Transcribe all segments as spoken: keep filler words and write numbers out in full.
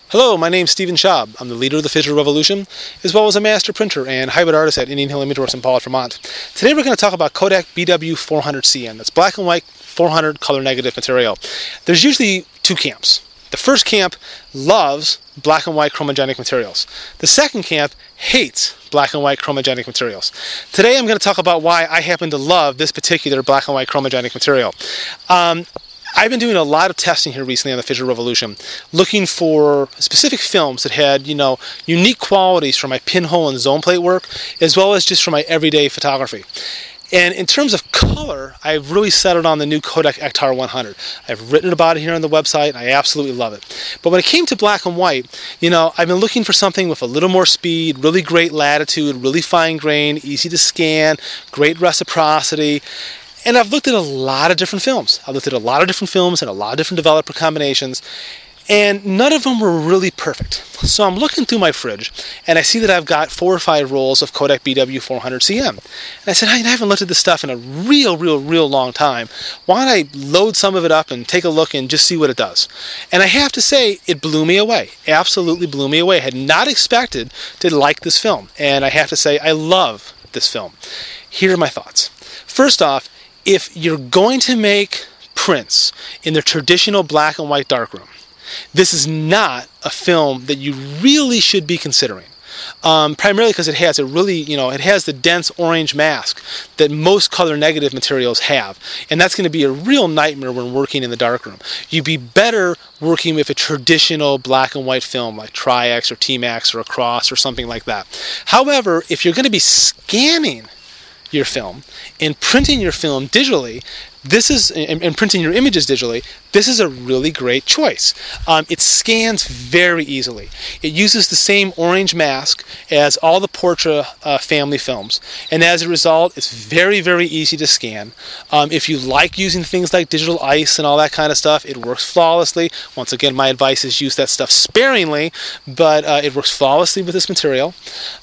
Hello, my name's Stephen Schaub. I'm the leader of the Digital Revolution, as well as a master printer and hybrid artist at Indian Hill Image Works in Pollard, Vermont. Today we're going to talk about Kodak B W four hundred C N. That's black and white, four hundred color negative material. There's usually two camps. The first camp loves black and white chromogenic materials. The second camp hates black and white chromogenic materials. Today I'm going to talk about why I happen to love this particular black and white chromogenic material. Um, I've been doing a lot of testing here recently on the Digital Revolution, looking for specific films that had, you know, unique qualities for my pinhole and zone plate work, as well as just for my everyday photography. And in terms of color, I've really settled on the new Kodak Ektar one hundred. I've written about it here on the website, and I absolutely love it. But when it came to black and white, you know, I've been looking for something with a little more speed, really great latitude, really fine grain, easy to scan, great reciprocity. And I've looked at a lot of different films. I've looked at a lot of different films and a lot of different developer combinations, and none of them were really perfect. So I'm looking through my fridge, and I see that I've got four or five rolls of Kodak B W four hundred C M. And I said, hey, I haven't looked at this stuff in a real, real, real long time. Why don't I load some of it up and take a look and just see what it does? And I have to say, it blew me away. Absolutely blew me away. I had not expected to like this film. And I have to say, I love this film. Here are my thoughts. First off, if you're going to make prints in the traditional black and white darkroom, this is not a film that you really should be considering. Um, primarily because it has a really, you know, it has the dense orange mask that most color negative materials have. And that's going to be a real nightmare when working in the darkroom. You'd be better working with a traditional black and white film like Tri-X or T-Max or Across or something like that. However, if you're going to be scanning your film and printing your film digitally, this is and, and printing your images digitally, this is a really great choice. Um, it scans very easily. It uses the same orange mask as all the Portra uh, family films, and as a result, it's very, very easy to scan. Um, if you like using things like digital ice and all that kind of stuff, it works flawlessly. Once again, my advice is use that stuff sparingly, but uh, it works flawlessly with this material.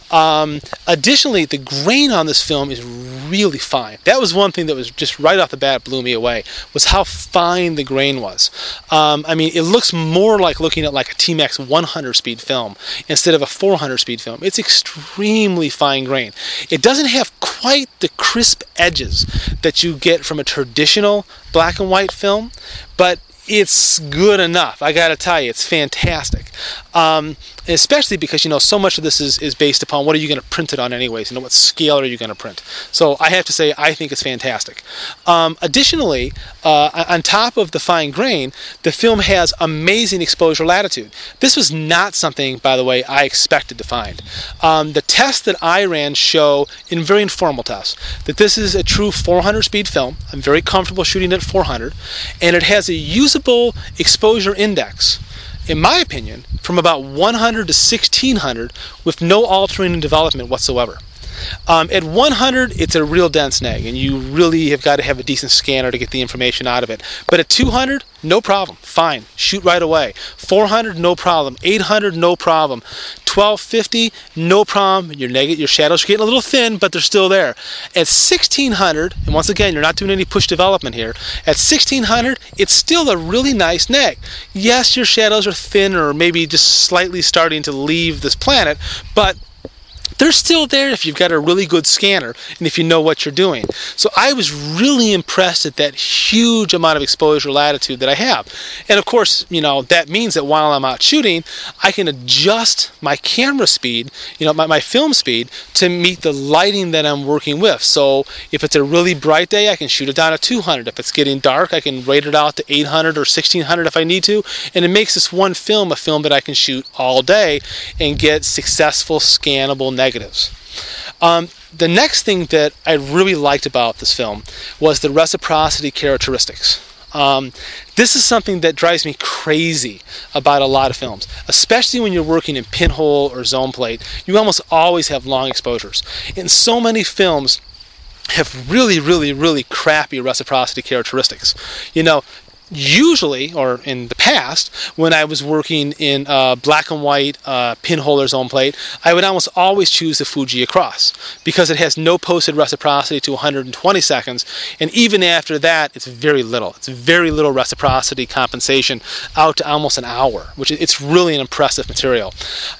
Um, additionally, the grain on this film is really fine. That was one thing that was just right off the bat blew me away, was how fine the grain was. Um, I mean, it looks more like looking at like a T-Max one hundred speed film instead of a four hundred speed film. It's extremely fine grain. It doesn't have quite the crisp edges that you get from a traditional black and white film, but it's good enough. I gotta tell you, it's fantastic. Um, especially because, you know, so much of this is, is based upon what are you going to print it on anyways, you know, what scale are you going to print. So I have to say, I think it's fantastic. Um, additionally, uh, on top of the fine grain, the film has amazing exposure latitude. This was not something, by the way, I expected to find. Um, the tests that I ran show, in very informal tests, that this is a true four hundred speed film. I'm very comfortable shooting at four hundred, and it has a usable exposure index, in my opinion, from about one hundred to sixteen hundred with no altering in development whatsoever. Um, at one hundred, it's a real dense neg, and you really have got to have a decent scanner to get the information out of it. But at two hundred, no problem. Fine. Shoot right away. four hundred, no problem. eight hundred, no problem. twelve fifty, no problem. Your, neg- your shadows are getting a little thin, but they're still there. At sixteen hundred, and once again, you're not doing any push development here, at sixteen hundred, it's still a really nice neg. Yes, your shadows are thin or maybe just slightly starting to leave this planet, but they're still there if you've got a really good scanner and if you know what you're doing. So I was really impressed at that huge amount of exposure latitude that I have. And of course, you know, that means that while I'm out shooting, I can adjust my camera speed, you know, my, my film speed to meet the lighting that I'm working with. So if it's a really bright day, I can shoot it down to two hundred. If it's getting dark, I can rate it out to eight hundred or sixteen hundred if I need to. And it makes this one film a film that I can shoot all day and get successful scannable negatives. Negatives. Um, the next thing that I really liked about this film was the reciprocity characteristics. Um, this is something that drives me crazy about a lot of films, especially when you're working in pinhole or zone plate. You almost always have long exposures. In so many films have really, really, really crappy reciprocity characteristics. You know, usually, or in the past, when I was working in uh, black and white uh, pinholder zone plate, I would almost always choose the Fuji Across because it has no posted reciprocity to one hundred twenty seconds, and even after that, it's very little. It's very little reciprocity compensation out to almost an hour, which is, it's really an impressive material.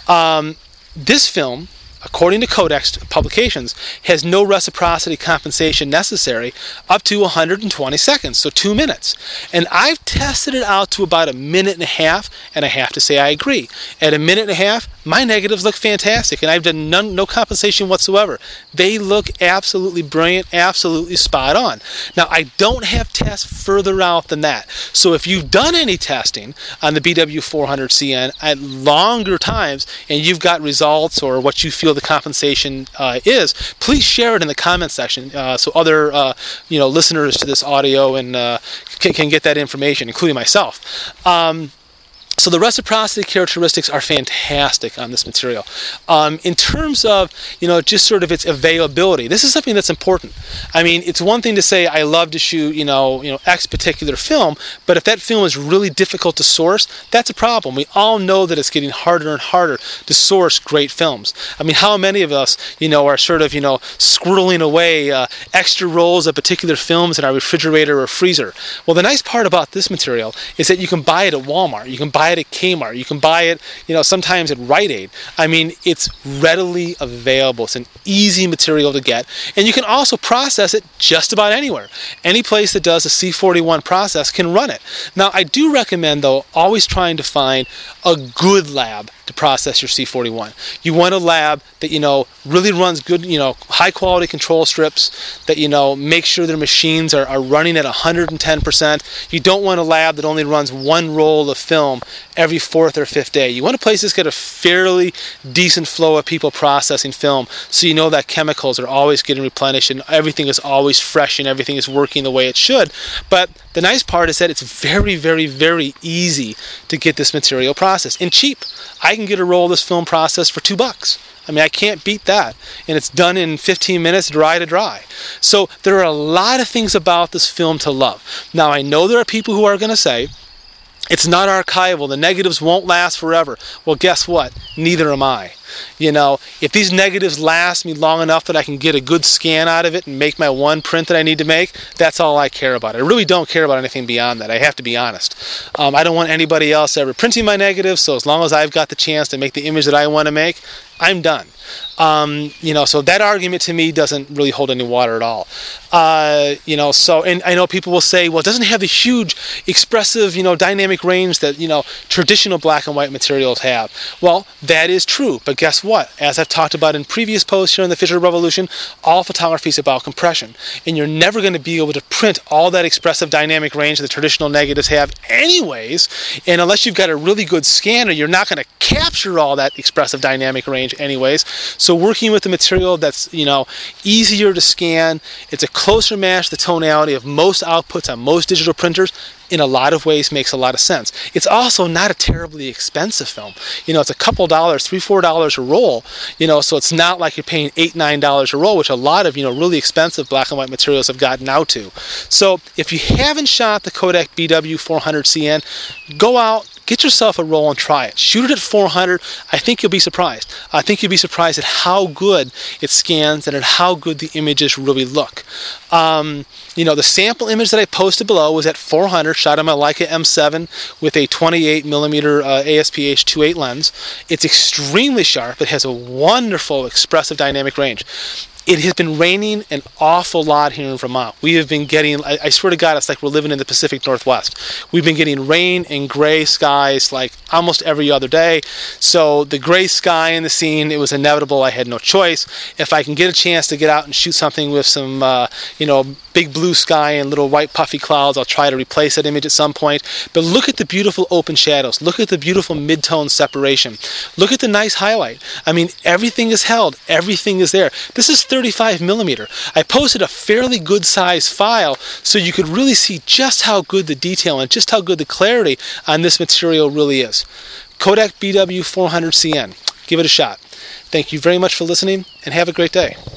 Um, this film, according to Codex publications, has no reciprocity compensation necessary up to one hundred twenty seconds, so two minutes. And I've tested it out to about a minute and a half, and I have to say I agree. At a minute and a half, my negatives look fantastic, and I've done none, no compensation whatsoever. They look absolutely brilliant, absolutely spot on. Now, I don't have tests further out than that. So if you've done any testing on the B W four hundred C N at longer times, and you've got results or what you feel the compensation uh, is, please share it in the comment section uh, so other uh, you know listeners to this audio and uh, can, can get that information, including myself. Um, So the reciprocity characteristics are fantastic on this material. Um, in terms of, you know, just sort of its availability, this is something that's important. I mean, it's one thing to say I love to shoot, you know, you know, X particular film, but if that film is really difficult to source, that's a problem. We all know that it's getting harder and harder to source great films. I mean, how many of us, you know, are sort of, you know, squirreling away uh, extra rolls of particular films in our refrigerator or freezer? Well, the nice part about this material is that you can buy it at Walmart. You can buy it at Kmart. You can buy it, you know, sometimes at Rite Aid. I mean, it's readily available. It's an easy material to get, and you can also process it just about anywhere. Any place that does a C forty-one process can run it. Now, I do recommend, though, always trying to find a good lab to process your C forty-one. You want a lab that, you know, really runs good, you know, high quality control strips, that, you know, make sure their machines are, are running at one hundred ten percent. You don't want a lab that only runs one roll of film every fourth or fifth day. You want a place that's got a fairly decent flow of people processing film, so you know that chemicals are always getting replenished and everything is always fresh and everything is working the way it should. But the nice part is that it's very, very, very easy to get this material processed, and cheap. I can get a roll of this film processed for two bucks. I mean, I can't beat that. And it's done in fifteen minutes, dry to dry. So there are a lot of things about this film to love. Now, I know there are people who are going to say, it's not archival, the negatives won't last forever. Well, guess what? Neither am I. You know, if these negatives last me long enough that I can get a good scan out of it and make my one print that I need to make, that's all I care about. I really don't care about anything beyond that. I have to be honest. Um, I don't want anybody else ever printing my negatives, so as long as I've got the chance to make the image that I want to make, I'm done. Um, you know, so that argument to me doesn't really hold any water at all. Uh, you know, so, and I know people will say, well, it doesn't have the huge, expressive, you know, dynamic range that, you know, traditional black and white materials have. Well, that is true, but guess what? As I've talked about in previous posts here in the Fisher Revolution, all photography is about compression, and you're never going to be able to print all that expressive dynamic range that traditional negatives have anyways, and unless you've got a really good scanner, you're not going to capture all that expressive dynamic range anyways. So working with a material that's, you know, easier to scan, it's a closer match to the tonality of most outputs on most digital printers, in a lot of ways makes a lot of sense. It's also not a terribly expensive film. You know, it's a couple dollars, three, four dollars a roll, you know, so it's not like you're paying eight, nine dollars a roll, which a lot of, you know, really expensive black and white materials have gotten out to. So if you haven't shot the Kodak B W four hundred C N, go out, get yourself a roll and try it. Shoot it at four hundred. I think you'll be surprised. I think you'll be surprised at how good it scans and at how good the images really look. Um, you know, the sample image that I posted below was at four hundred, shot on my Leica M seven with a twenty-eight millimeter uh, A S P H two point eight lens. It's extremely sharp. It has a wonderful expressive dynamic range. It has been raining an awful lot here in Vermont. We have been getting, I, I swear to God, it's like we're living in the Pacific Northwest. We've been getting rain and gray skies like almost every other day. So the gray sky in the scene, it was inevitable. I had no choice. If I can get a chance to get out and shoot something with some, uh, you know, big blue sky and little white puffy clouds, I'll try to replace that image at some point. But look at the beautiful open shadows. Look at the beautiful mid-tone separation. Look at the nice highlight. I mean, everything is held. Everything is there. This is thirty-five millimeter. I posted a fairly good size file so you could really see just how good the detail and just how good the clarity on this material really is. Kodak B W four hundred C N. Give it a shot. Thank you very much for listening, and have a great day.